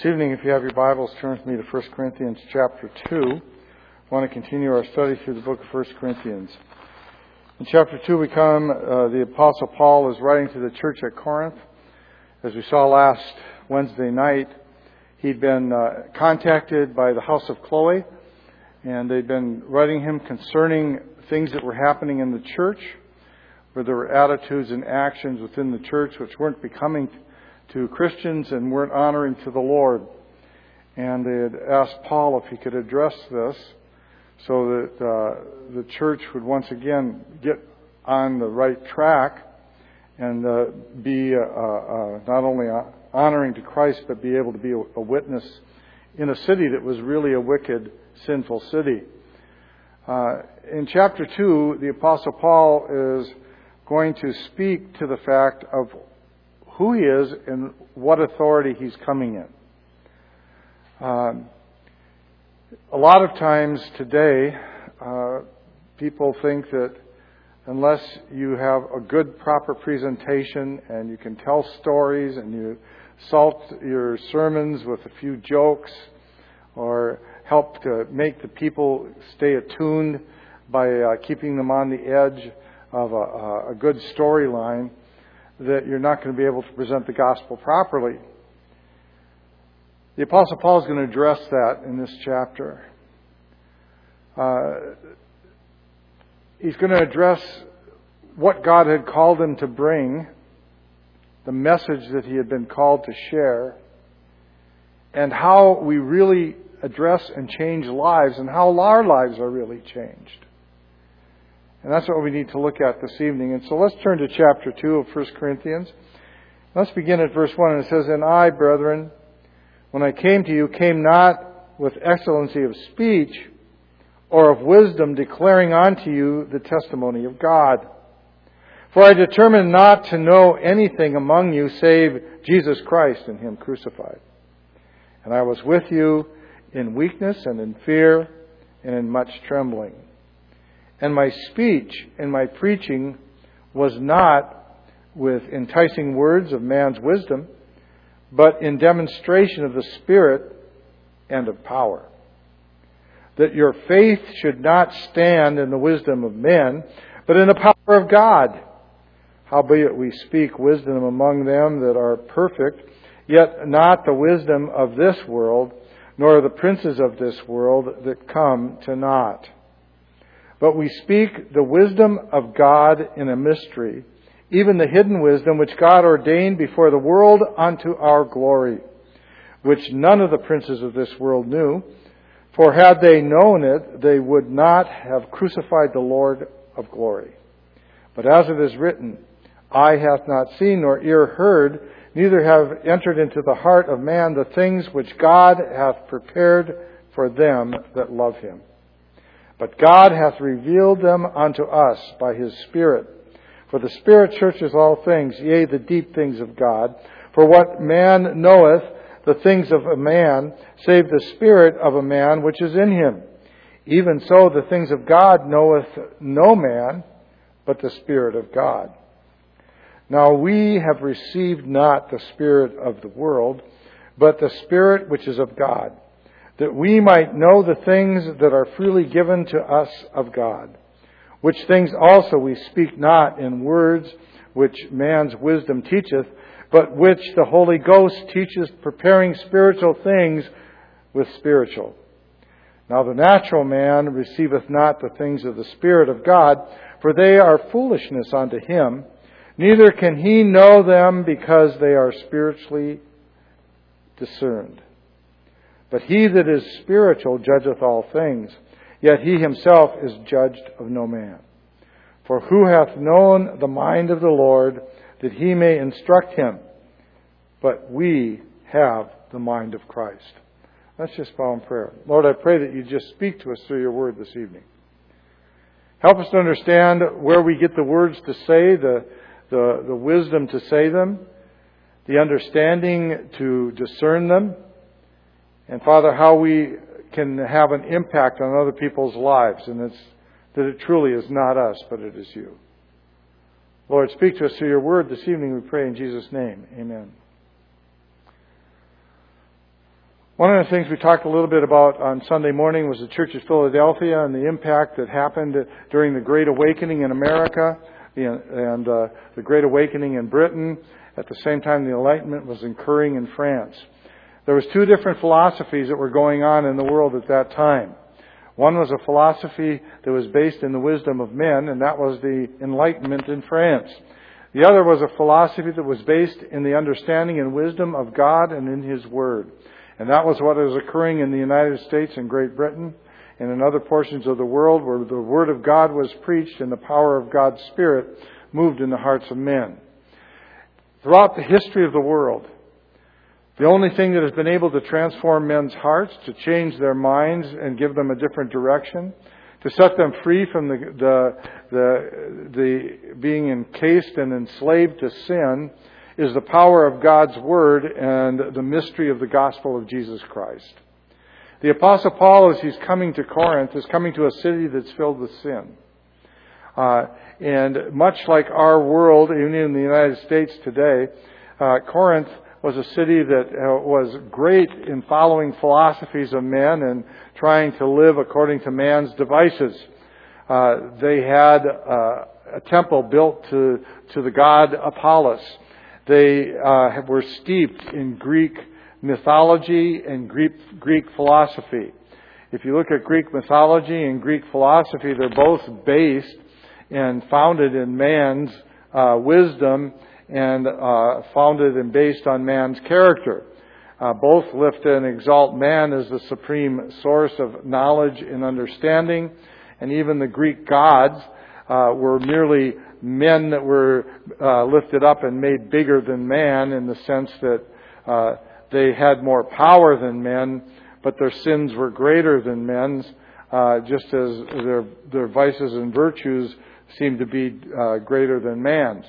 This evening, if you have your Bibles, turn with me to 1 Corinthians chapter 2. I want to continue our study through the book of 1 Corinthians. In chapter 2, we come, the Apostle Paul is writing to the church at Corinth. As we saw last Wednesday night, he'd been contacted by the house of Chloe, and they'd been writing him concerning things that were happening in the church, where there were attitudes and actions within the church which weren't becoming to Christians and weren't honoring to the Lord. And they had asked Paul if he could address this so that the church would once again get on the right track and be not only honoring to Christ, but be able to be a witness in a city that was really a wicked, sinful city. In chapter 2, the Apostle Paul is going to speak to the fact of who he is and what authority he's coming in. A lot of times today, people think that unless you have a good, proper presentation and you can tell stories and you salt your sermons with a few jokes or help to make the people stay attuned by keeping them on the edge of a good storyline, that you're not going to be able to present the gospel properly. The Apostle Paul is going to address that in this chapter. He's going to address what God had called him to bring, the message that he had been called to share, and how we really address and change lives, and how our lives are really changed. And that's what we need to look at this evening. And so let's turn to chapter 2 of 1 Corinthians. Let's begin at verse 1. And it says, "And I, brethren, when I came to you, came not with excellency of speech or of wisdom, declaring unto you the testimony of God. For I determined not to know anything among you save Jesus Christ and Him crucified. And I was with you in weakness and in fear and in much trembling. And my speech and my preaching was not with enticing words of man's wisdom, but in demonstration of the Spirit and of power. That your faith should not stand in the wisdom of men, but in the power of God. Howbeit we speak wisdom among them that are perfect, yet not the wisdom of this world, nor the princes of this world that come to naught. But we speak the wisdom of God in a mystery, even the hidden wisdom which God ordained before the world unto our glory, which none of the princes of this world knew. For had they known it, they would not have crucified the Lord of glory. But as it is written, eye hath not seen nor ear heard, neither have entered into the heart of man the things which God hath prepared for them that love Him. But God hath revealed them unto us by His Spirit. For the Spirit searches all things, yea, the deep things of God. For what man knoweth the things of a man, save the spirit of a man which is in him? Even so the things of God knoweth no man, but the Spirit of God. Now we have received not the spirit of the world, but the Spirit which is of God, that we might know the things that are freely given to us of God, which things also we speak not in words which man's wisdom teacheth, but which the Holy Ghost teacheth, preparing spiritual things with spiritual. Now the natural man receiveth not the things of the Spirit of God, for they are foolishness unto him, neither can he know them because they are spiritually discerned. But he that is spiritual judgeth all things, yet he himself is judged of no man. For who hath known the mind of the Lord, that he may instruct him? But we have the mind of Christ." Let's just bow in prayer. Lord, I pray that you just speak to us through your word this evening. Help us to understand where we get the words to say, the wisdom to say them, the understanding to discern them, and Father, how we can have an impact on other people's lives, and that it truly is not us, but it is you. Lord, speak to us through your word this evening, we pray in Jesus' name. Amen. One of the things we talked a little bit about on Sunday morning was the Church of Philadelphia and the impact that happened during the Great Awakening in America and the Great Awakening in Britain. At the same time, the Enlightenment was occurring in France. There was two different philosophies that were going on in the world at that time. One was a philosophy that was based in the wisdom of men, and that was the Enlightenment in France. The other was a philosophy that was based in the understanding and wisdom of God and in His Word. And that was what was occurring in the United States and Great Britain and in other portions of the world where the Word of God was preached and the power of God's Spirit moved in the hearts of men. Throughout the history of the world, the only thing that has been able to transform men's hearts, to change their minds and give them a different direction, to set them free from the being encased and enslaved to sin, is the power of God's Word and the mystery of the gospel of Jesus Christ. The Apostle Paul, as he's coming to Corinth, is coming to a city that's filled with sin. And much like our world, even in the United States today, Corinth was a city that was great in following philosophies of men and trying to live according to man's devices. They had a temple built to the god Apollos. They were steeped in Greek mythology and Greek philosophy. If you look at Greek mythology and Greek philosophy, they're both based and founded in man's wisdom and founded and based on man's character. Both lift and exalt man as the supreme source of knowledge and understanding. And even the Greek gods were merely men that were lifted up and made bigger than man in the sense that they had more power than men, but their sins were greater than men's, just as their vices and virtues seemed to be greater than man's.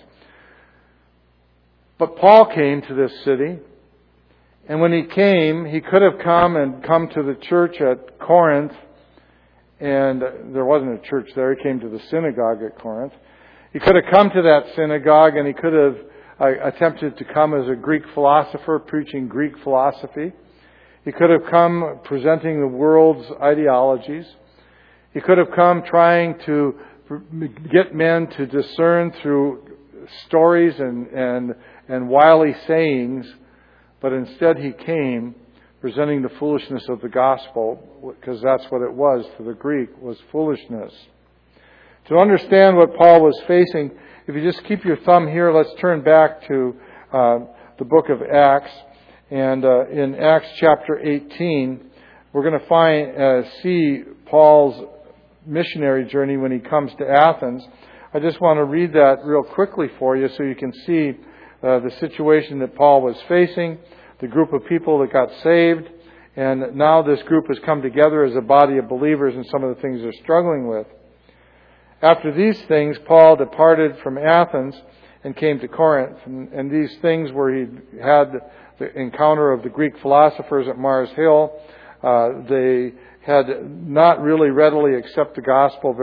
But Paul came to this city, and when he came, he could have come to the church at Corinth, and there wasn't a church there. He came to the synagogue at Corinth. He could have come to that synagogue, and he could have attempted to come as a Greek philosopher preaching Greek philosophy. He could have come presenting the world's ideologies. He could have come trying to get men to discern through stories and wily sayings, but instead he came presenting the foolishness of the gospel, because that's what it was to the Greek, was foolishness. To understand what Paul was facing, if you just keep your thumb here, let's turn back to the book of Acts. And in Acts chapter 18, we're going to see Paul's missionary journey when he comes to Athens. I just want to read that real quickly for you so you can see the situation that Paul was facing, the group of people that got saved, and now this group has come together as a body of believers and some of the things they're struggling with. After these things, Paul departed from Athens and came to Corinth. And these things where he had the encounter of the Greek philosophers at Mars Hill, they had not really readily accepted the gospel,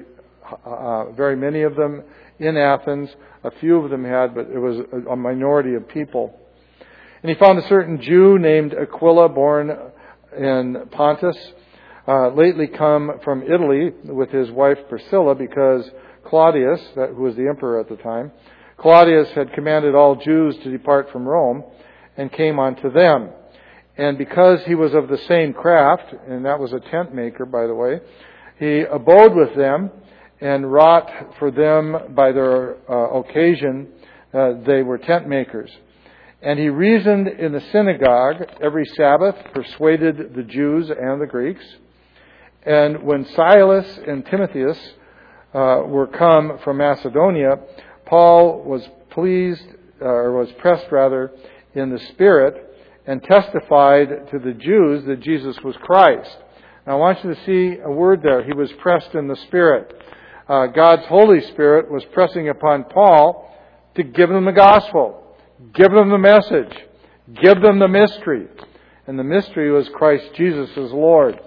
very many of them in Athens. A few of them had, but it was a minority of people. And he found a certain Jew named Aquila, born in Pontus, lately come from Italy with his wife Priscilla, because Claudius, who was the emperor at the time, Claudius had commanded all Jews to depart from Rome and came unto them. And because he was of the same craft, and that was a tent maker, by the way, he abode with them and wrought for them by their occasion. They were tent makers. And he reasoned in the synagogue every Sabbath, persuaded the Jews and the Greeks. And when Silas and Timotheus were come from Macedonia, Paul was pressed in the Spirit, and testified to the Jews that Jesus was Christ. Now I want you to see a word there. He was pressed in the Spirit. God's Holy Spirit was pressing upon Paul to give them the gospel, give them the message, give them the mystery. And the mystery was Christ Jesus as Lord.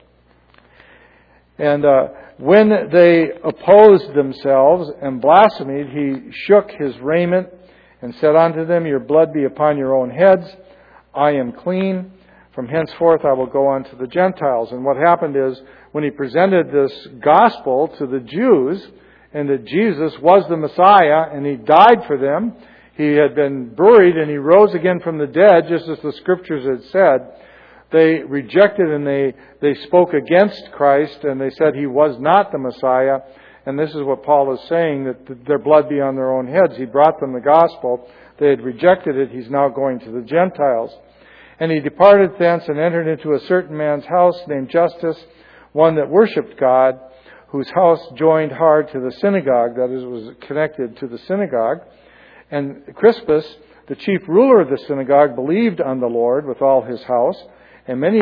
And when they opposed themselves and blasphemed, he shook his raiment and said unto them, Your blood be upon your own heads. I am clean. From henceforth I will go on to the Gentiles. And what happened is, when he presented this gospel to the Jews, and that Jesus was the Messiah, and he died for them, he had been buried, and he rose again from the dead, just as the Scriptures had said, they rejected and they spoke against Christ, and they said he was not the Messiah. And this is what Paul is saying, that their blood be on their own heads. He brought them the gospel. They had rejected it. He's now going to the Gentiles. And he departed thence and entered into a certain man's house named Justus, one that worshipped God, whose house joined hard to the synagogue, that is, was connected to the synagogue. And Crispus, the chief ruler of the synagogue, believed on the Lord with all his house. And many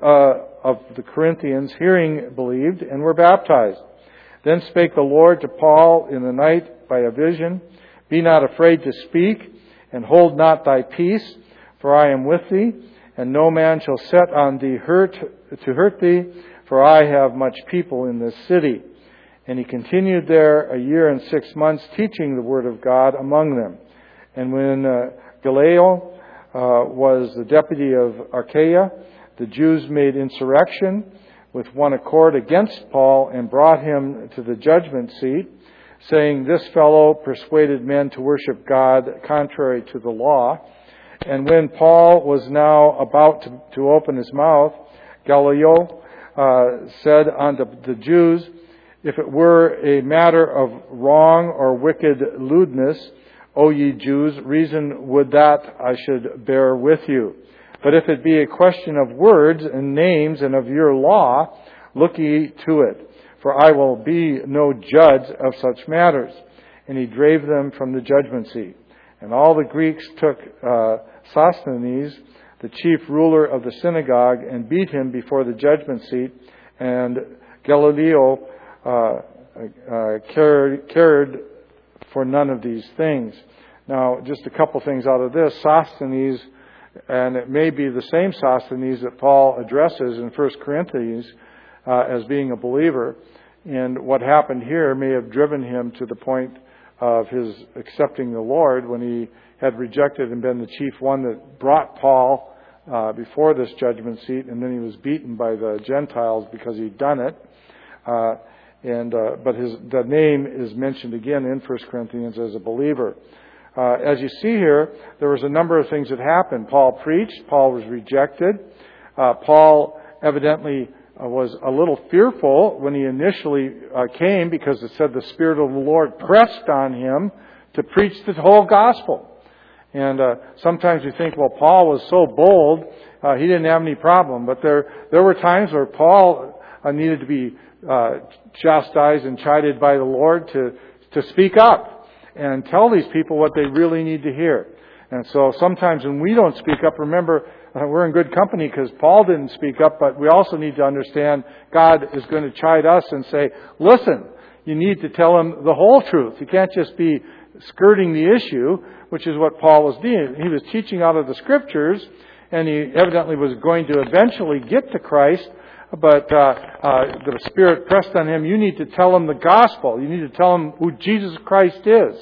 of the Corinthians, hearing, believed and were baptized. Then spake the Lord to Paul in the night by a vision, Be not afraid to speak, and hold not thy peace, for I am with thee, and no man shall set on thee to hurt thee, for I have much people in this city. And he continued there 1 year and 6 months, teaching the word of God among them. And when Gallio was the deputy of Achaia, the Jews made insurrection with one accord against Paul and brought him to the judgment seat, saying, This fellow persuaded men to worship God contrary to the law. And when Paul was now about to open his mouth, Gallio said unto the Jews, If it were a matter of wrong or wicked lewdness, O ye Jews, reason would that I should bear with you. But if it be a question of words and names and of your law, look ye to it, for I will be no judge of such matters. And he drave them from the judgment seat. And all the Greeks took Sosthenes, the chief ruler of the synagogue, and beat him before the judgment seat. And Gallio cared for none of these things. Now, just a couple things out of this. Sosthenes, and it may be the same Sosthenes that Paul addresses in 1 Corinthians as being a believer. And what happened here may have driven him to the point of his accepting the Lord when he had rejected and been the chief one that brought Paul before this judgment seat, and then he was beaten by the Gentiles because he'd done it. But the name is mentioned again in 1 Corinthians as a believer. As you see here, there was a number of things that happened. Paul preached. Paul was rejected. Paul evidently was a little fearful when he initially came, because it said the Spirit of the Lord pressed on him to preach the whole gospel. And sometimes we think, well, Paul was so bold, he didn't have any problem. But there were times where Paul needed to be chastised and chided by the Lord to speak up and tell these people what they really need to hear. And so sometimes when we don't speak up, remember, we're in good company because Paul didn't speak up, but we also need to understand God is going to chide us and say, listen, you need to tell him the whole truth. You can't just be skirting the issue, which is what Paul was doing. He was teaching out of the Scriptures, and he evidently was going to eventually get to Christ, but the Spirit pressed on him. You need to tell him the gospel. You need to tell him who Jesus Christ is.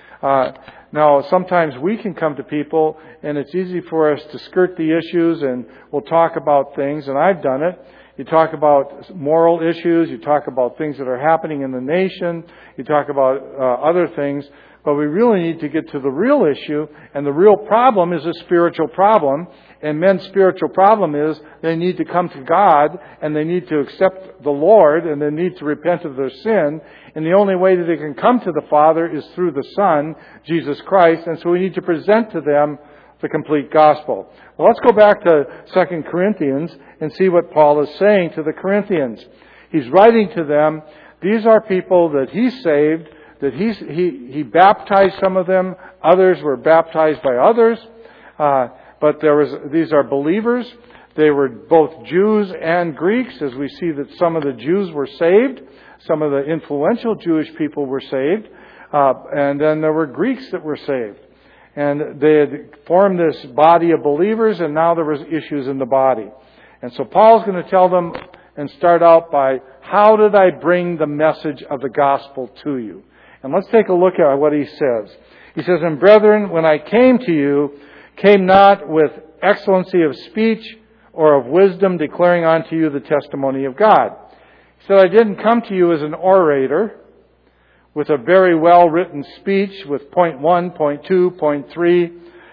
Now, sometimes we can come to people, and it's easy for us to skirt the issues, and we'll talk about things, and I've done it. You talk about moral issues. You talk about things that are happening in the nation. You talk about other things. But we really need to get to the real issue, and the real problem is a spiritual problem. And men's spiritual problem is they need to come to God, and they need to accept the Lord, and they need to repent of their sin. And the only way that they can come to the Father is through the Son, Jesus Christ. And so we need to present to them the complete gospel. Well, let's go back to 2 Corinthians and see what Paul is saying to the Corinthians. He's writing to them. These are people that he saved, that he baptized some of them. Others were baptized by others. But these are believers. They were both Jews and Greeks, as we see that some of the Jews were saved. Some of the influential Jewish people were saved. And then there were Greeks that were saved. And they had formed this body of believers, and now there was issues in the body. And so Paul's going to tell them and start out by, how did I bring the message of the gospel to you? And let's take a look at what he says. He says, And brethren, when I came to you, came not with excellency of speech or of wisdom, declaring unto you the testimony of God. He said, I didn't come to you as an orator with a very well-written speech with point 1, point 2, point 3,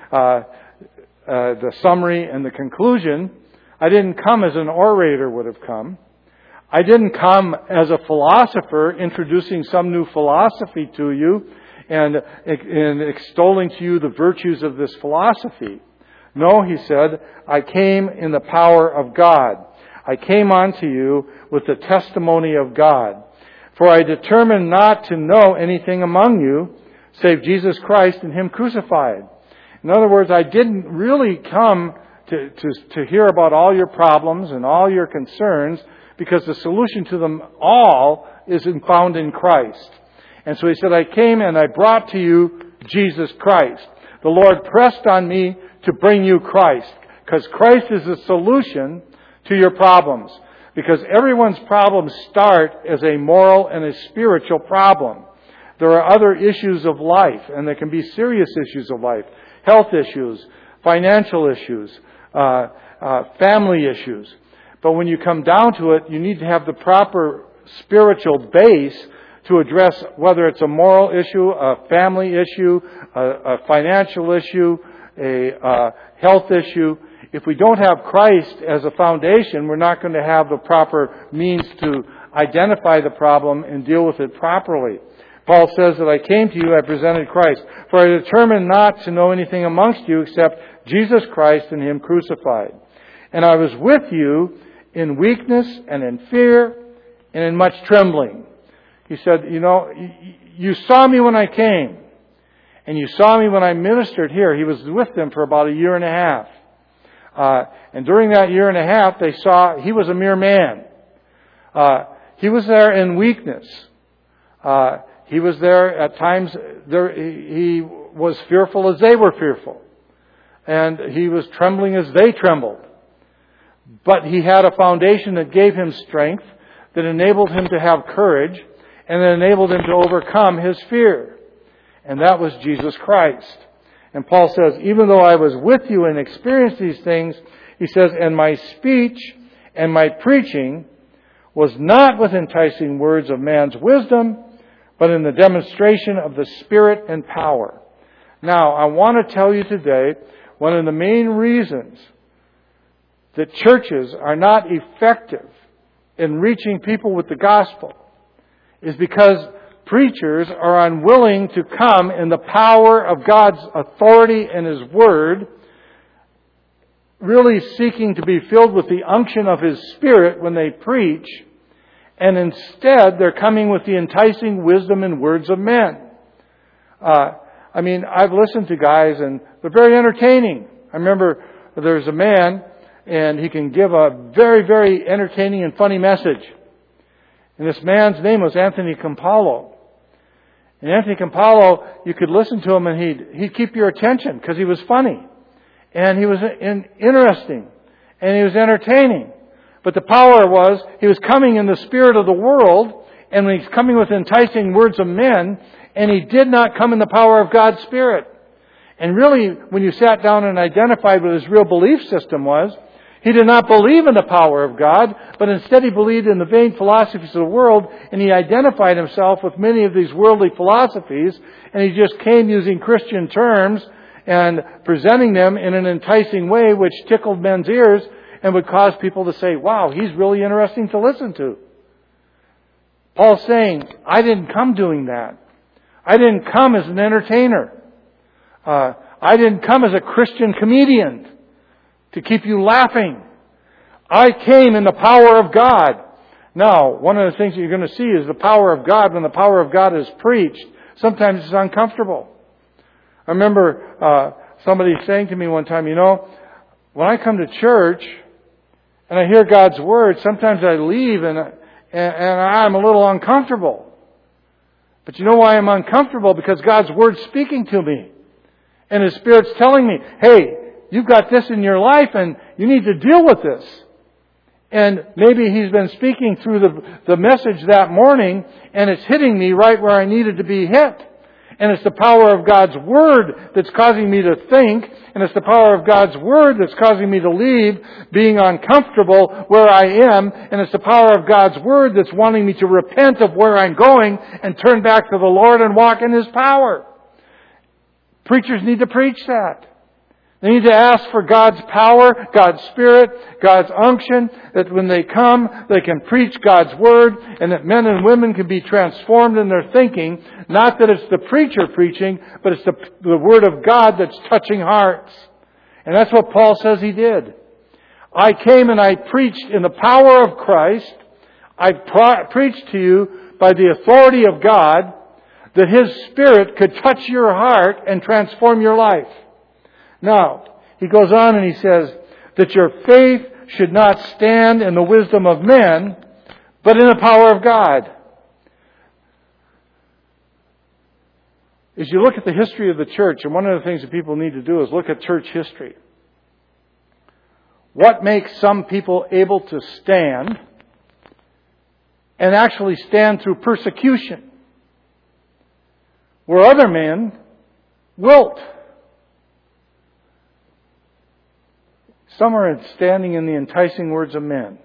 the summary and the conclusion. I didn't come as an orator would have come. I didn't come as a philosopher introducing some new philosophy to you and extolling to you the virtues of this philosophy. No, he said, I came in the power of God. I came unto you with the testimony of God. For I determined not to know anything among you save Jesus Christ and Him crucified. In other words, I didn't really come to hear about all your problems and all your concerns, because the solution to them all is found in Christ. And so he said, I came and I brought to you Jesus Christ. The Lord pressed on me to bring you Christ, because Christ is the solution to your problems. Because everyone's problems start as a moral and a spiritual problem. There are other issues of life, and there can be serious issues of life. Health issues, financial issues, family issues. But when you come down to it, you need to have the proper spiritual base to address whether it's a moral issue, a family issue, a financial issue, a health issue. If we don't have Christ as a foundation, we're not going to have the proper means to identify the problem and deal with it properly. Paul says that I came to you, I presented Christ. For I determined not to know anything amongst you except Jesus Christ and Him crucified. And I was with you in weakness and in fear and in much trembling. He said, you saw me when I came. And you saw me when I ministered here. He was with them for about a year and a half. And during that year and a half, they saw he was a mere man. He was there in weakness. He was there at times. He was fearful as they were fearful. And he was trembling as they trembled. But he had a foundation that gave him strength, that enabled him to have courage, and that enabled him to overcome his fear. And that was Jesus Christ. And Paul says, even though I was with you and experienced these things, he says, and my speech and my preaching was not with enticing words of man's wisdom, but in the demonstration of the Spirit and power. Now, I want to tell you today, one of the main reasons that churches are not effective in reaching people with the gospel is because preachers are unwilling to come in the power of God's authority and His Word, really seeking to be filled with the unction of His Spirit when they preach, and instead they're coming with the enticing wisdom and words of men. I've listened to guys and they're very entertaining. I remember there's a man and he can give a very, very entertaining and funny message. And this man's name was Anthony Campolo. And Anthony Campolo, you could listen to him and he'd keep your attention because he was funny. And he was interesting. And he was entertaining. But the power was, he was coming in the spirit of the world, and he's coming with enticing words of men, and he did not come in the power of God's Spirit. And really, when you sat down and identified what his real belief system was, he did not believe in the power of God, but instead he believed in the vain philosophies of the world, and he identified himself with many of these worldly philosophies, and he just came using Christian terms and presenting them in an enticing way which tickled men's ears and would cause people to say, wow, he's really interesting to listen to. Paul's saying, I didn't come doing that. I didn't come as an entertainer. I didn't come as a Christian comedian to keep you laughing. I came in the power of God. Now, one of the things that you're going to see is the power of God. When the power of God is preached, sometimes it's uncomfortable. I remember somebody saying to me one time, when I come to church and I hear God's Word, sometimes I leave and I'm a little uncomfortable. But you know why I'm uncomfortable? Because God's Word's speaking to me. And His Spirit's telling me, hey, you've got this in your life and you need to deal with this. And maybe He's been speaking through the message that morning and it's hitting me right where I needed to be hit. And it's the power of God's Word that's causing me to think. And it's the power of God's Word that's causing me to leave being uncomfortable where I am. And it's the power of God's Word that's wanting me to repent of where I'm going and turn back to the Lord and walk in His power. Preachers need to preach that. They need to ask for God's power, God's Spirit, God's unction, that when they come, they can preach God's Word, and that men and women can be transformed in their thinking. Not that it's the preacher preaching, but it's the Word of God that's touching hearts. And that's what Paul says he did. I came and I preached in the power of Christ. I preached to you by the authority of God, that His Spirit could touch your heart and transform your life. Now, he goes on and he says that your faith should not stand in the wisdom of men, but in the power of God. As you look at the history of the church, and one of the things that people need to do is look at church history. What makes some people able to stand and actually stand through persecution, where other men wilt? Some are standing in the enticing words of men.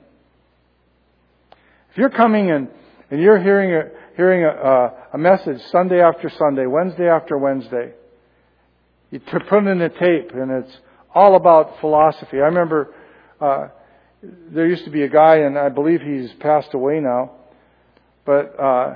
If you're coming and you're hearing a message Sunday after Sunday, Wednesday after Wednesday, you put in a tape and it's all about philosophy. I remember there used to be a guy, and I believe he's passed away now, but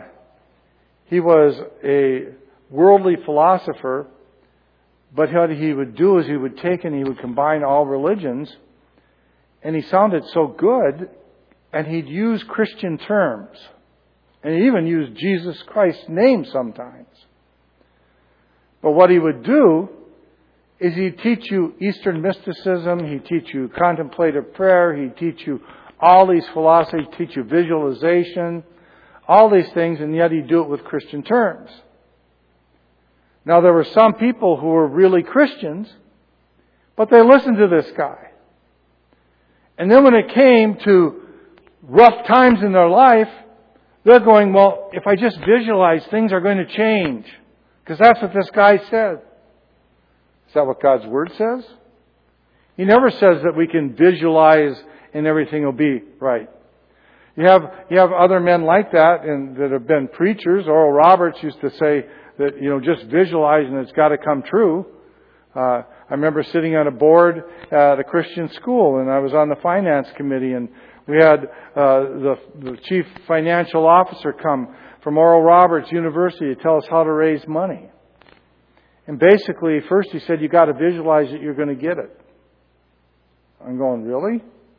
he was a worldly philosopher. But what he would do is he would take and he would combine all religions, and he sounded so good, and he'd use Christian terms. And he even used Jesus Christ's name sometimes. But what he would do is he'd teach you Eastern mysticism, he'd teach you contemplative prayer, he'd teach you all these philosophies, he'd teach you visualization, all these things, and yet he'd do it with Christian terms. Now, there were some people who were really Christians, but they listened to this guy. And then when it came to rough times in their life, they're going, well, if I just visualize, things are going to change. Because that's what this guy said. Is that what God's Word says? He never says that we can visualize and everything will be right. You have other men like that and that have been preachers. Oral Roberts used to say that, just visualize and it's got to come true. I remember sitting on a board at a Christian school, and I was on the finance committee, and we had the chief financial officer come from Oral Roberts University to tell us how to raise money. And basically, first he said, you got to visualize that you're going to get it. I'm going, really?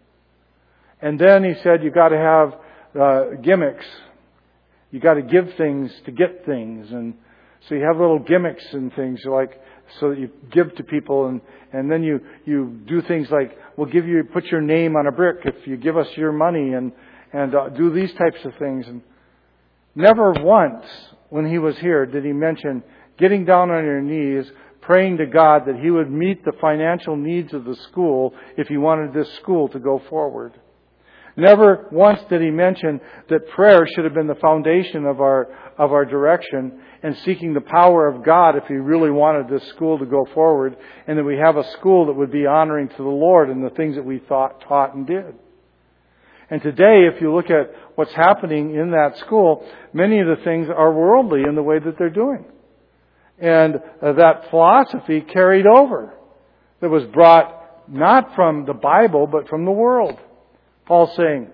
And then he said, you got to have gimmicks. You got to give things to get things. And so you have little gimmicks and things like, so that you give to people, and then you do things like, we'll put your name on a brick if you give us your money, and do these types of things. And never once when he was here did he mention getting down on your knees, praying to God that He would meet the financial needs of the school if He wanted this school to go forward. Never once did he mention that prayer should have been the foundation of our direction, and seeking the power of God if He really wanted this school to go forward, and that we have a school that would be honoring to the Lord in the things that we taught and did. And today, if you look at what's happening in that school, many of the things are worldly in the way that they're doing. And that philosophy carried over, that was brought not from the Bible, but from the world. Paul's saying,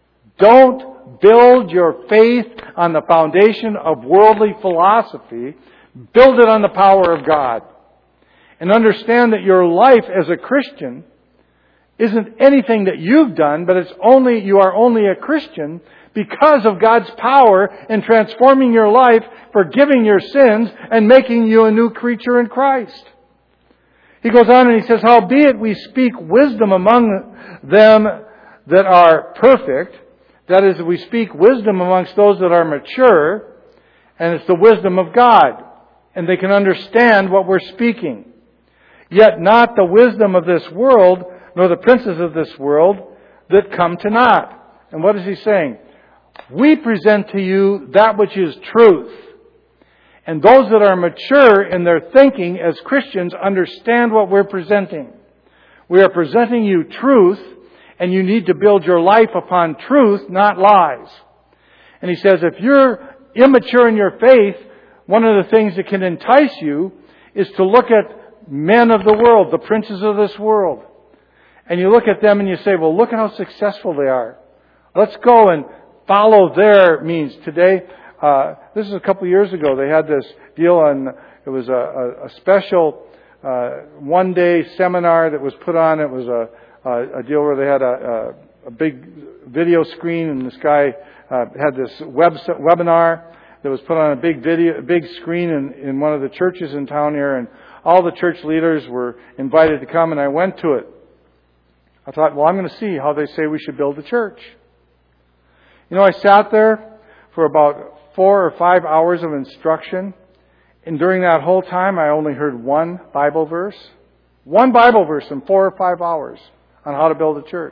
don't build your faith on the foundation of worldly philosophy. Build it on the power of God. And understand that your life as a Christian isn't anything that you've done, but you are only a Christian because of God's power in transforming your life, forgiving your sins, and making you a new creature in Christ. He goes on and he says, howbeit we speak wisdom among them that are perfect. That is, we speak wisdom amongst those that are mature, and it's the wisdom of God. And they can understand what we're speaking. Yet not the wisdom of this world, nor the princes of this world, that come to naught. And what is he saying? We present to you that which is truth. And those that are mature in their thinking as Christians understand what we're presenting. We are presenting you truth, and you need to build your life upon truth, not lies. And he says, if you're immature in your faith, one of the things that can entice you is to look at men of the world, the princes of this world. And you look at them and you say, well, look at how successful they are. Let's go and follow their means. Today, this is a couple of years ago, they had this deal on, it was a special one-day seminar that was put on. It was a deal where they had a big video screen, and this guy had this webinar that was put on a big screen in one of the churches in town here, and all the church leaders were invited to come, and I went to it. I thought, well, I'm going to see how they say we should build a church. You know, I sat there for about 4 or 5 hours of instruction, and during that whole time I only heard one Bible verse. One Bible verse in 4 or 5 hours on how to build a church.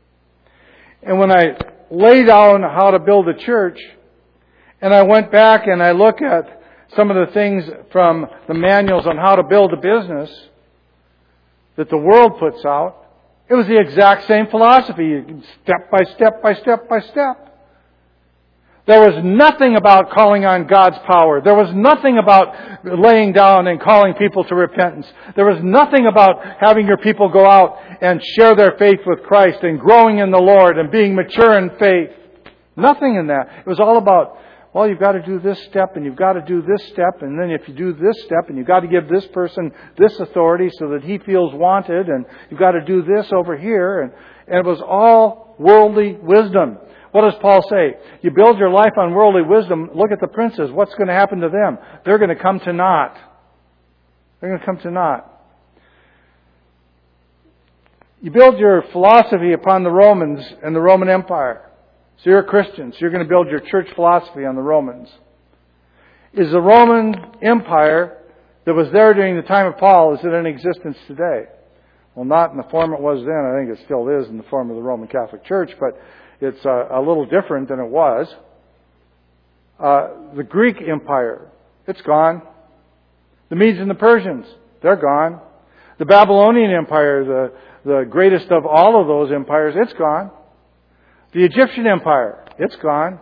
And when I lay down how to build a church, and I went back and I look at some of the things from the manuals on how to build a business that the world puts out, it was the exact same philosophy, step by step by step by step. There was nothing about calling on God's power. There was nothing about laying down and calling people to repentance. There was nothing about having your people go out and share their faith with Christ and growing in the Lord and being mature in faith. Nothing in that. It was all about, well, you've got to do this step and you've got to do this step, and then if you do this step and you've got to give this person this authority so that he feels wanted, and you've got to do this over here, and it was all worldly wisdom. What does Paul say? You build your life on worldly wisdom. Look at the princes. What's going to happen to them? They're going to come to naught. They're going to come to naught. You build your philosophy upon the Romans and the Roman Empire. So you're a Christian. So you're going to build your church philosophy on the Romans. Is the Roman Empire that was there during the time of Paul, is it in existence today? Well, not in the form it was then. I think it still is in the form of the Roman Catholic Church, but it's a little different than it was. The Greek Empire, it's gone. The Medes and the Persians, they're gone. The Babylonian Empire, the greatest of all of those empires, it's gone. The Egyptian Empire, it's gone.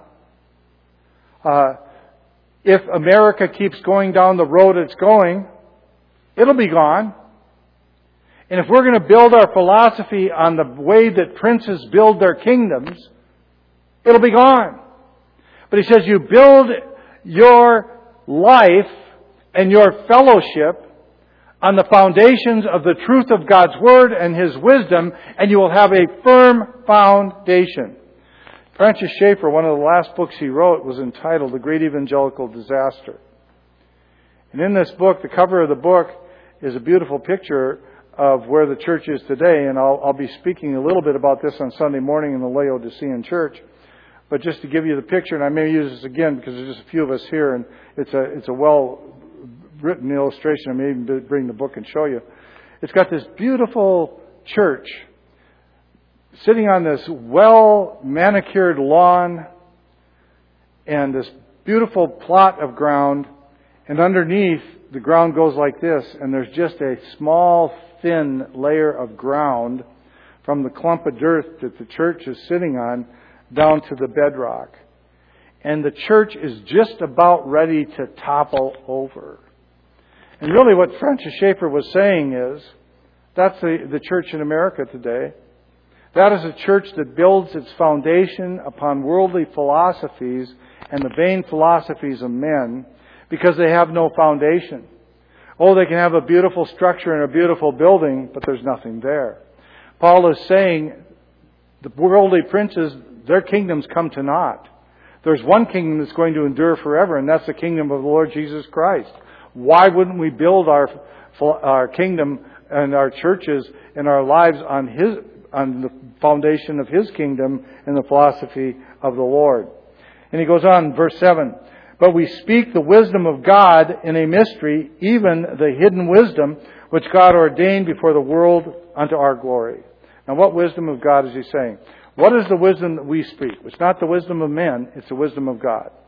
If America keeps going down the road it's going, it'll be gone. And if we're going to build our philosophy on the way that princes build their kingdoms, it'll be gone. But he says you build your life and your fellowship on the foundations of the truth of God's Word and His wisdom, and you will have a firm foundation. Francis Schaeffer, one of the last books he wrote, was entitled The Great Evangelical Disaster. And in this book, the cover of the book is a beautiful picture of where the church is today, and I'll be speaking a little bit about this on Sunday morning in the Laodicean church. But just to give you the picture, and I may use this again because there's just a few of us here, and it's a well-written illustration. I may even bring the book and show you. It's got this beautiful church sitting on this well-manicured lawn and this beautiful plot of ground, and underneath the ground goes like this, and there's just a small, thin layer of ground from the clump of dirt that the church is sitting on down to the bedrock. And the church is just about ready to topple over. And really what Francis Schaeffer was saying is, that's the church in America today. That is a church that builds its foundation upon worldly philosophies and the vain philosophies of men because they have no foundation. Oh, they can have a beautiful structure and a beautiful building, but there's nothing there. Paul is saying the worldly princes, their kingdoms come to naught. There's one kingdom that's going to endure forever, and that's the kingdom of the Lord Jesus Christ. Why wouldn't we build our kingdom and our churches and our lives on the foundation of His kingdom and the philosophy of the Lord? And he goes on, verse 7. But we speak the wisdom of God in a mystery, even the hidden wisdom, which God ordained before the world unto our glory. Now, what wisdom of God is he saying? What is the wisdom that we speak? It's not the wisdom of men, it's the wisdom of God.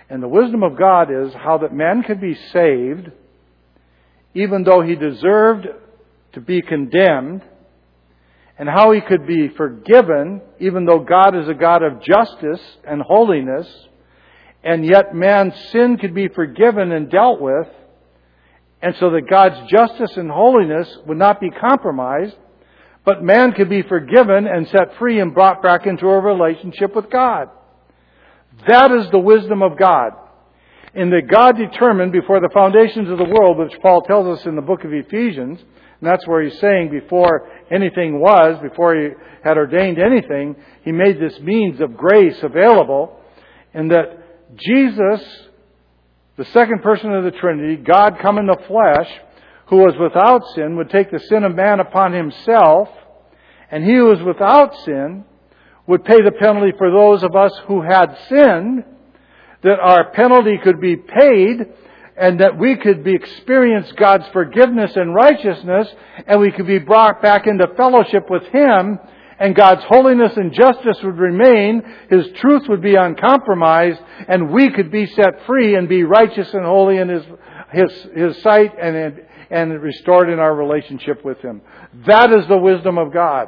And the wisdom of God is how that man could be saved even though he deserved to be condemned, and how he could be forgiven even though God is a God of justice and holiness, and yet man's sin could be forgiven and dealt with, and so that God's justice and holiness would not be compromised, but man could be forgiven and set free and brought back into a relationship with God. That is the wisdom of God. And that God determined before the foundations of the world, which Paul tells us in the book of Ephesians, and that's where he's saying before anything was, before he had ordained anything, he made this means of grace available, and that Jesus, the second person of the Trinity, God come in the flesh, who was without sin, would take the sin of man upon himself, and he who was without sin would pay the penalty for those of us who had sinned, that our penalty could be paid, and that we could experience God's forgiveness and righteousness, and we could be brought back into fellowship with Him, and God's holiness and justice would remain, His truth would be uncompromised, and we could be set free and be righteous and holy in His sight and restored in our relationship with Him. That is the wisdom of God.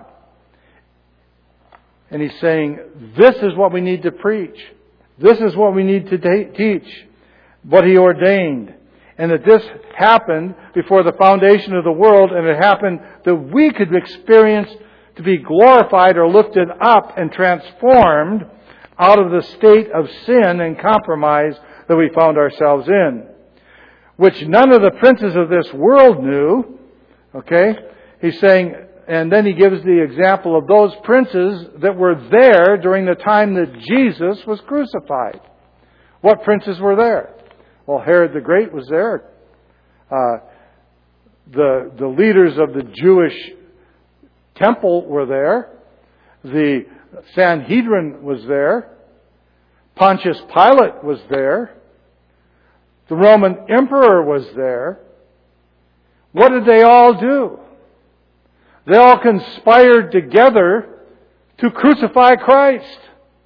And He's saying, this is what we need to preach. This is what we need to teach. What He ordained. And that this happened before the foundation of the world, and it happened that we could experience to be glorified or lifted up and transformed out of the state of sin and compromise that we found ourselves in. Which none of the princes of this world knew. Okay? He's saying, and then he gives the example of those princes that were there during the time that Jesus was crucified. What princes were there? Well, Herod the Great was there. The leaders of the Jewish temple were there. The Sanhedrin was there. Pontius Pilate was there. The Roman emperor was there. What did they all do? They all conspired together to crucify Christ.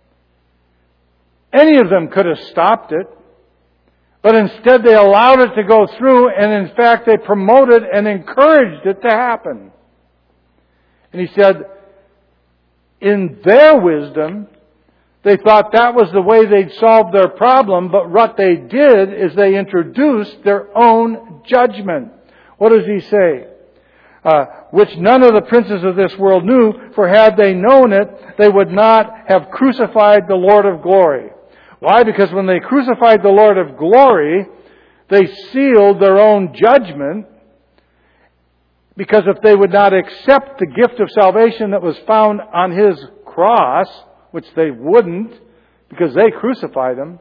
Any of them could have stopped it, but instead they allowed it to go through, and in fact they promoted and encouraged it to happen. And he said, in their wisdom, they thought that was the way they'd solve their problem, but what they did is they introduced their own judgment. What does he say? Which none of the princes of this world knew, for had they known it, they would not have crucified the Lord of glory. Why? Because when they crucified the Lord of glory, they sealed their own judgment, because if they would not accept the gift of salvation that was found on His cross, which they wouldn't, because they crucified Him,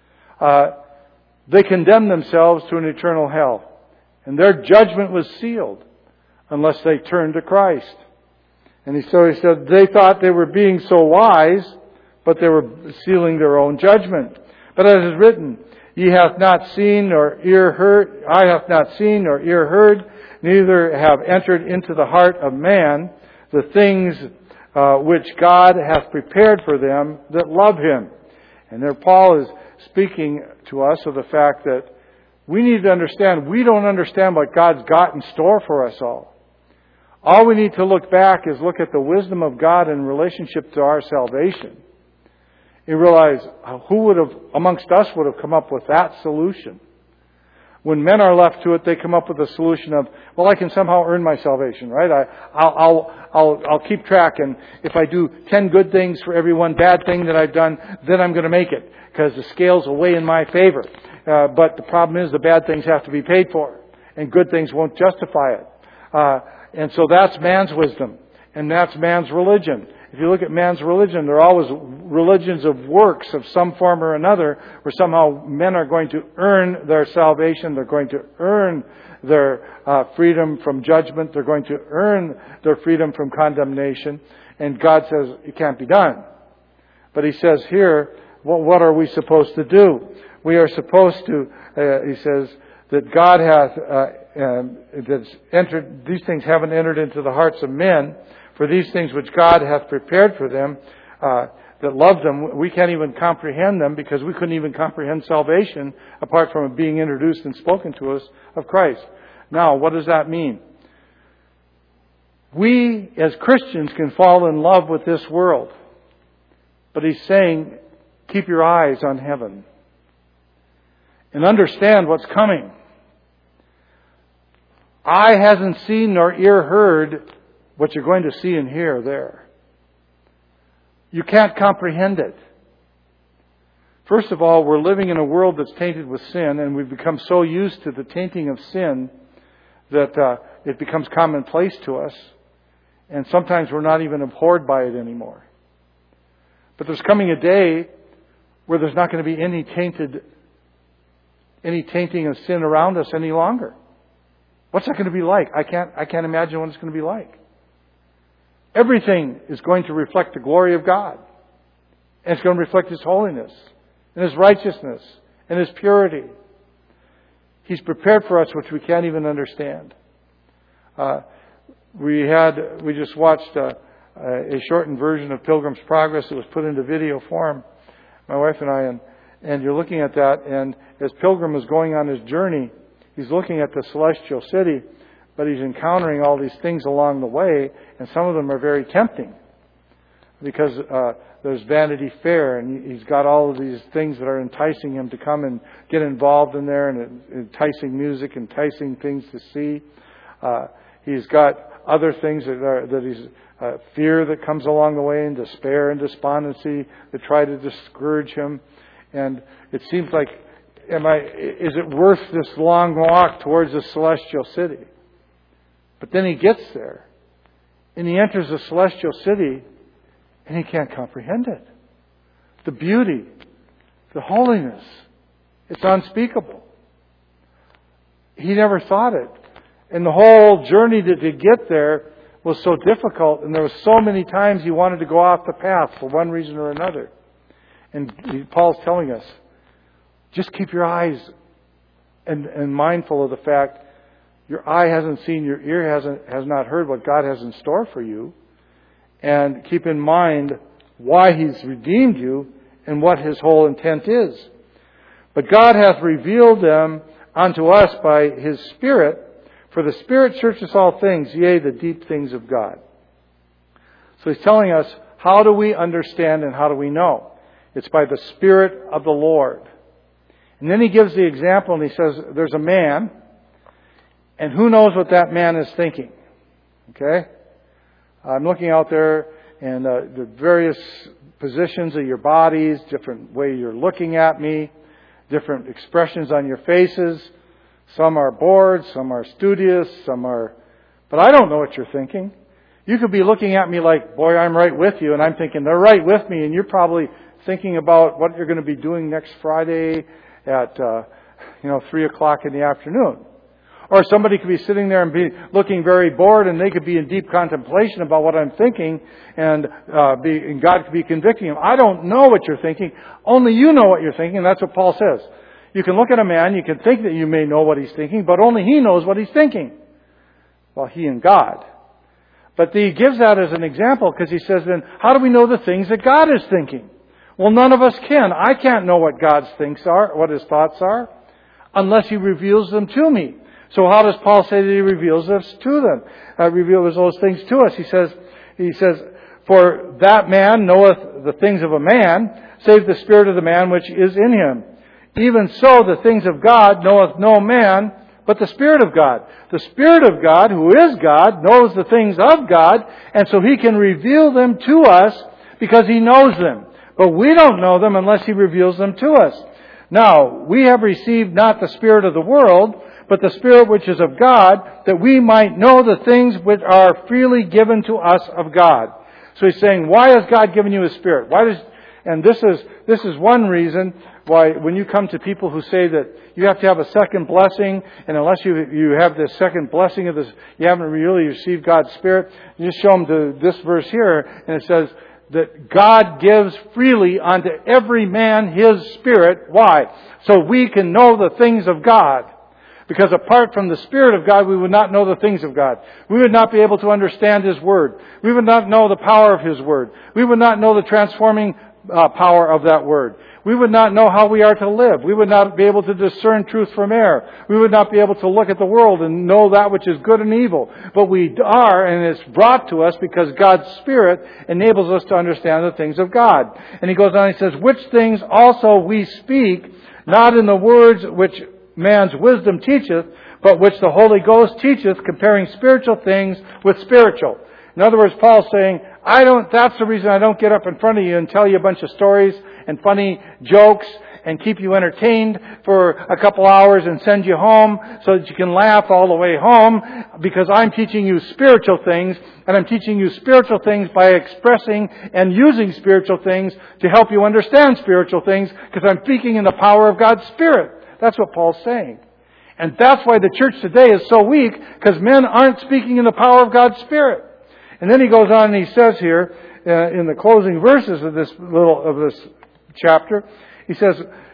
they condemned themselves to an eternal hell. And their judgment was sealed unless they turned to Christ. And so he said they thought they were being so wise, but they were sealing their own judgment. But as is written, ye hath not seen nor ear heard, eye hath not seen nor ear heard, neither have entered into the heart of man the things which God hath prepared for them that love Him. And there Paul is speaking to us of the fact that we need to understand, we don't understand what God's got in store for us all. All we need to look back is look at the wisdom of God in relationship to our salvation. You realize who would have, amongst us, would have come up with that solution. When men are left to it, they come up with a solution of, well, I can somehow earn my salvation, right? I'll keep track, and if I do 10 good things for every one bad thing that I've done, then I'm going to make it, because the scales will weigh in my favor. But the problem is the bad things have to be paid for, and good things won't justify it. And so that's man's wisdom, and that's man's religion. If you look at man's religion, they're always religions of works of some form or another, where somehow men are going to earn their salvation, they're going to earn their freedom from judgment, they're going to earn their freedom from condemnation, and God says it can't be done. But He says here, well, what are we supposed to do? We are supposed to, He says, that God hath that's entered, these things haven't entered into the hearts of men, for these things which God hath prepared for them, that loves Him. We can't even comprehend them because we couldn't even comprehend salvation apart from it being introduced and spoken to us of Christ. Now, what does that mean? We, as Christians, can fall in love with this world. But He's saying, keep your eyes on heaven. And understand what's coming. Eye hasn't seen nor ear heard what you're going to see and hear there. You can't comprehend it. First of all, we're living in a world that's tainted with sin, and we've become so used to the tainting of sin that it becomes commonplace to us. And sometimes we're not even abhorred by it anymore. But there's coming a day where there's not going to be any tainting of sin around us any longer. What's that going to be like? I can't imagine what it's going to be like. Everything is going to reflect the glory of God. And it's going to reflect His holiness and His righteousness and His purity. He's prepared for us which we can't even understand. We just watched a shortened version of Pilgrim's Progress that was put into video form, my wife and I, and you're looking at that, and as Pilgrim is going on his journey, he's looking at the celestial city, but he's encountering all these things along the way, and some of them are very tempting because there's Vanity Fair, and he's got all of these things that are enticing him to come and get involved in there, and enticing music, enticing things to see. He's got other things that he's fear that comes along the way, and despair and despondency that try to discourage him. And it seems like, is it worth this long walk towards the celestial city? But then he gets there, and he enters the celestial city, and he can't comprehend it. The beauty, the holiness, it's unspeakable. He never thought it. And the whole journey to get there was so difficult, and there were so many times he wanted to go off the path for one reason or another. And Paul's telling us, just keep your eyes and mindful of the fact your eye hasn't seen, your ear has not heard what God has in store for you. And keep in mind why He's redeemed you and what His whole intent is. But God hath revealed them unto us by His Spirit, for the Spirit searcheth all things, yea, the deep things of God. So He's telling us, how do we understand and how do we know? It's by the Spirit of the Lord. And then He gives the example, and He says, there's a man, and who knows what that man is thinking? Okay? I'm looking out there, and the various positions of your bodies, different way you're looking at me, different expressions on your faces. Some are bored, some are studious, but I don't know what you're thinking. You could be looking at me like, boy, I'm right with you, and I'm thinking, they're right with me, and you're probably thinking about what you're going to be doing next Friday at 3 o'clock in the afternoon. Or somebody could be sitting there and be looking very bored, and they could be in deep contemplation about what I'm thinking, and God could be convicting them. I don't know what you're thinking. Only you know what you're thinking, and that's what Paul says. You can look at a man, you can think that you may know what he's thinking, but only he knows what he's thinking. Well, he and God. But he gives that as an example because he says, then, how do we know the things that God is thinking? Well, none of us can. I can't know what God's things are, what His thoughts are, unless He reveals them to me. So how does Paul say that He reveals us to them? Reveals those things to us. He says, for that man knoweth the things of a man, save the spirit of the man which is in him. Even so, the things of God knoweth no man, but the Spirit of God. The Spirit of God, who is God, knows the things of God, and so He can reveal them to us because He knows them. But we don't know them unless He reveals them to us. Now, we have received not the spirit of the world, but the Spirit which is of God, that we might know the things which are freely given to us of God. So He's saying, why has God given you His Spirit? And this is one reason why when you come to people who say that you have to have a second blessing, and unless you have this second blessing of this, you haven't really received God's Spirit, you just show them this verse here, and it says that God gives freely unto every man His Spirit. Why? So we can know the things of God. Because apart from the Spirit of God, we would not know the things of God. We would not be able to understand His Word. We would not know the power of His Word. We would not know the transforming power of that Word. We would not know how we are to live. We would not be able to discern truth from error. We would not be able to look at the world and know that which is good and evil. But we are, and it's brought to us because God's Spirit enables us to understand the things of God. And he goes on, he says, which things also we speak, not in the words which man's wisdom teacheth, but which the Holy Ghost teacheth, comparing spiritual things with spiritual. In other words, Paul's saying, that's the reason I don't get up in front of you and tell you a bunch of stories and funny jokes and keep you entertained for a couple hours and send you home so that you can laugh all the way home, because I'm teaching you spiritual things, and I'm teaching you spiritual things by expressing and using spiritual things to help you understand spiritual things, because I'm speaking in the power of God's Spirit. That's what Paul's saying. And that's why the church today is so weak, because men aren't speaking in the power of God's Spirit. And then he goes on and he says here, in the closing verses of this chapter, he says,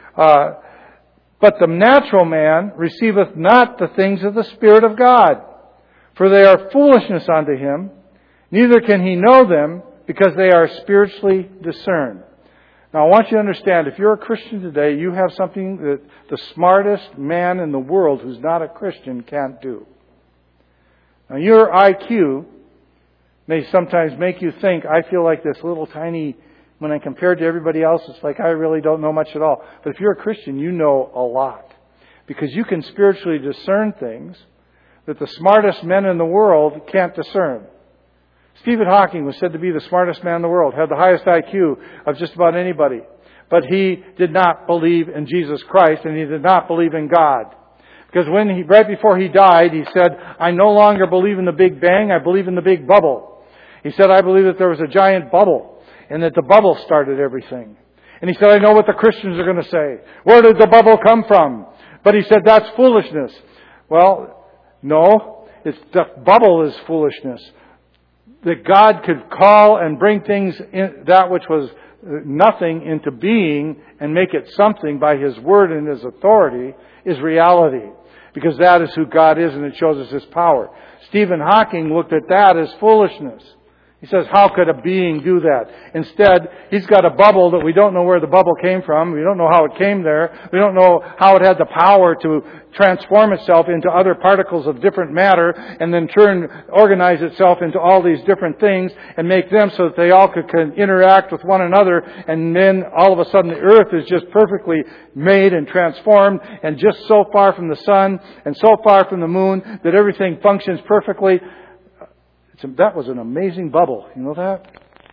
but the natural man receiveth not the things of the Spirit of God, for they are foolishness unto him, neither can he know them, because they are spiritually discerned. Now I want you to understand, if you're a Christian today, you have something that the smartest man in the world who's not a Christian can't do. Now your IQ may sometimes make you think, I feel like this little tiny, when I compare to everybody else, it's like I really don't know much at all. But if you're a Christian, you know a lot. Because you can spiritually discern things that the smartest men in the world can't discern. Stephen Hawking was said to be the smartest man in the world, had the highest IQ of just about anybody. But he did not believe in Jesus Christ, and he did not believe in God. Because right before he died, he said, I no longer believe in the Big Bang, I believe in the Big Bubble. He said, I believe that there was a giant bubble, and that the bubble started everything. And he said, I know what the Christians are going to say. Where did the bubble come from? But he said, that's foolishness. Well, no, the bubble is foolishness. That God could call and bring things, that which was nothing, into being and make it something by His Word and His authority is reality. Because that is who God is, and it shows us His power. Stephen Hawking looked at that as foolishness. He says, how could a being do that? Instead, he's got a bubble that we don't know where the bubble came from. We don't know how it came there. We don't know how it had the power to transform itself into other particles of different matter and then organize itself into all these different things and make them so that they all could interact with one another. And then all of a sudden the earth is just perfectly made and transformed and just so far from the sun and so far from the moon that everything functions perfectly. That was an amazing bubble. You know that?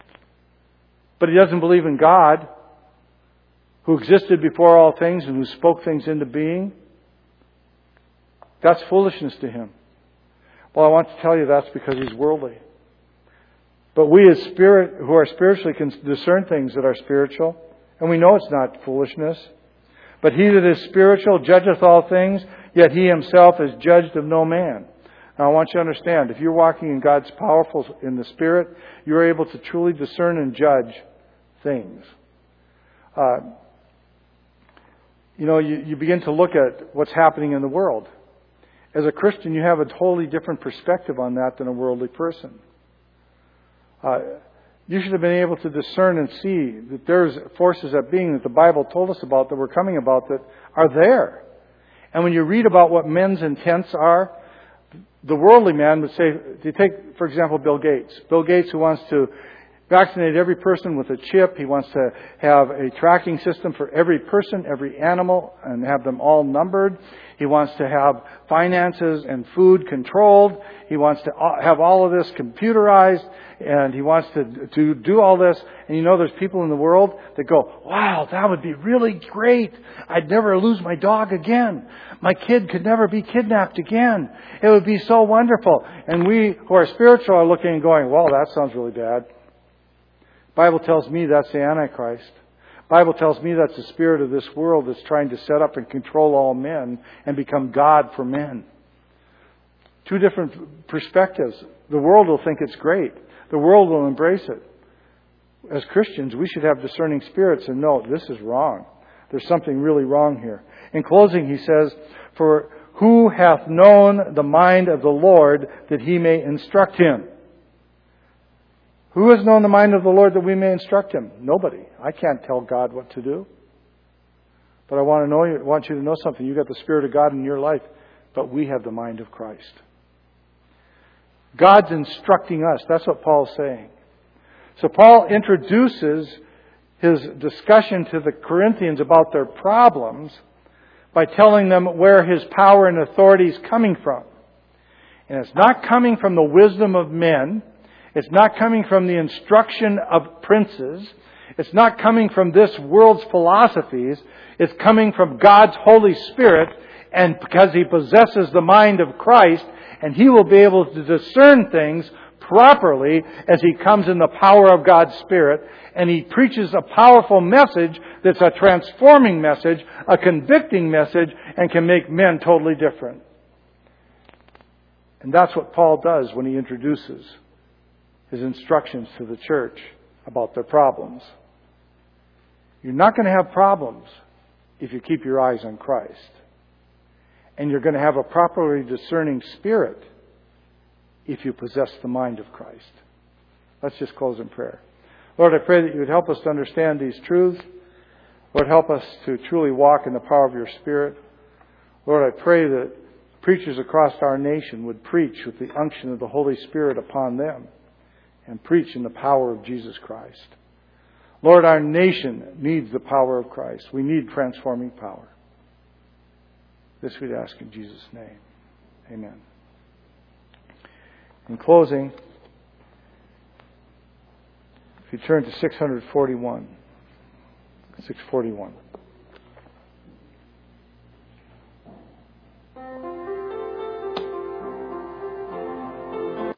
But he doesn't believe in God, who existed before all things and who spoke things into being. That's foolishness to him. Well, I want to tell you that's because he's worldly. But we as who are spiritually can discern things that are spiritual. And we know it's not foolishness. But he that is spiritual judgeth all things, yet he himself is judged of no man. Now, I want you to understand, if you're walking in God's powerful in the Spirit, you're able to truly discern and judge things. You begin to look at what's happening in the world. As a Christian, you have a totally different perspective on that than a worldly person. You should have been able to discern and see that there's forces at being that the Bible told us about, that were coming about, that are there. And when you read about what men's intents are, the worldly man would say, you take, for example, Bill Gates. Bill Gates, who wants to vaccinate every person with a chip. He wants to have a tracking system for every person, every animal, and have them all numbered. He wants to have finances and food controlled. He wants to have all of this computerized, and he wants to do all this. And there's people in the world that go, wow, that would be really great. I'd never lose my dog again. My kid could never be kidnapped again. It would be so wonderful. And we who are spiritual are looking and going, well, that sounds really bad. Bible tells me that's the Antichrist. Bible tells me that's the spirit of this world that's trying to set up and control all men and become God for men. Two different perspectives. The world will think it's great. The world will embrace it. As Christians, we should have discerning spirits and know this is wrong. There's something really wrong here. In closing, he says, for who hath known the mind of the Lord that he may instruct him? Who has known the mind of the Lord that we may instruct him? Nobody. I can't tell God what to do. But I want you to know something. You've got the Spirit of God in your life, but we have the mind of Christ. God's instructing us. That's what Paul's saying. So Paul introduces his discussion to the Corinthians about their problems by telling them where his power and authority is coming from. And it's not coming from the wisdom of men. It's not coming from the instruction of princes. It's not coming from this world's philosophies. It's coming from God's Holy Spirit, and because he possesses the mind of Christ, and he will be able to discern things properly as he comes in the power of God's Spirit, and he preaches a powerful message that's a transforming message, a convicting message, and can make men totally different. And that's what Paul does when he introduces his instructions to the church about their problems. You're not going to have problems if you keep your eyes on Christ. And you're going to have a properly discerning spirit if you possess the mind of Christ. Let's just close in prayer. Lord, I pray that you would help us to understand these truths. Lord, help us to truly walk in the power of your Spirit. Lord, I pray that preachers across our nation would preach with the unction of the Holy Spirit upon them and preach in the power of Jesus Christ. Lord, our nation needs the power of Christ. We need transforming power. This we'd ask in Jesus' name. Amen. In closing, if you turn to 641.